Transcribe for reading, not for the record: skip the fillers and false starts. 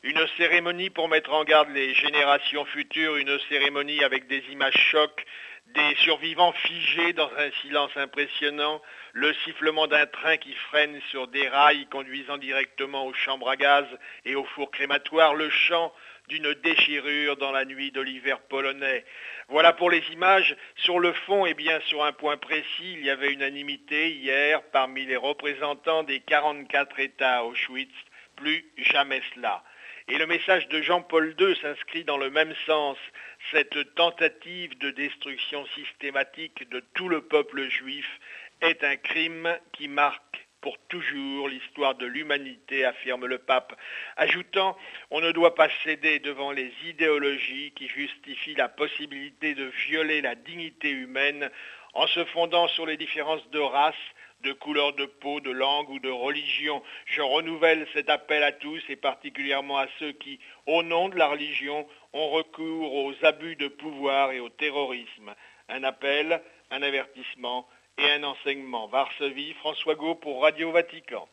Une cérémonie pour mettre en garde les générations futures, une cérémonie avec des images chocs, des survivants figés dans un silence impressionnant, le sifflement d'un train qui freine sur des rails conduisant directement aux chambres à gaz et au four crématoire, le chant d'une déchirure dans la nuit de l'hiver polonais. Voilà pour les images. Sur le fond, et bien sur un point précis, il y avait unanimité hier parmi les représentants des 44 États à Auschwitz, plus jamais cela. Et le message de Jean-Paul II s'inscrit dans le même sens. Cette tentative de destruction systématique de tout le peuple juif est un crime qui marque pour toujours l'histoire de l'humanité, affirme le pape, ajoutant, on ne doit pas céder devant les idéologies qui justifient la possibilité de violer la dignité humaine en se fondant sur les différences de race, de couleur de peau, de langue ou de religion. Je renouvelle cet appel à tous et particulièrement à ceux qui, au nom de la religion, ont recours aux abus de pouvoir et au terrorisme. Un appel, un avertissement et un enseignement. Varsovie, François Gault pour Radio Vatican.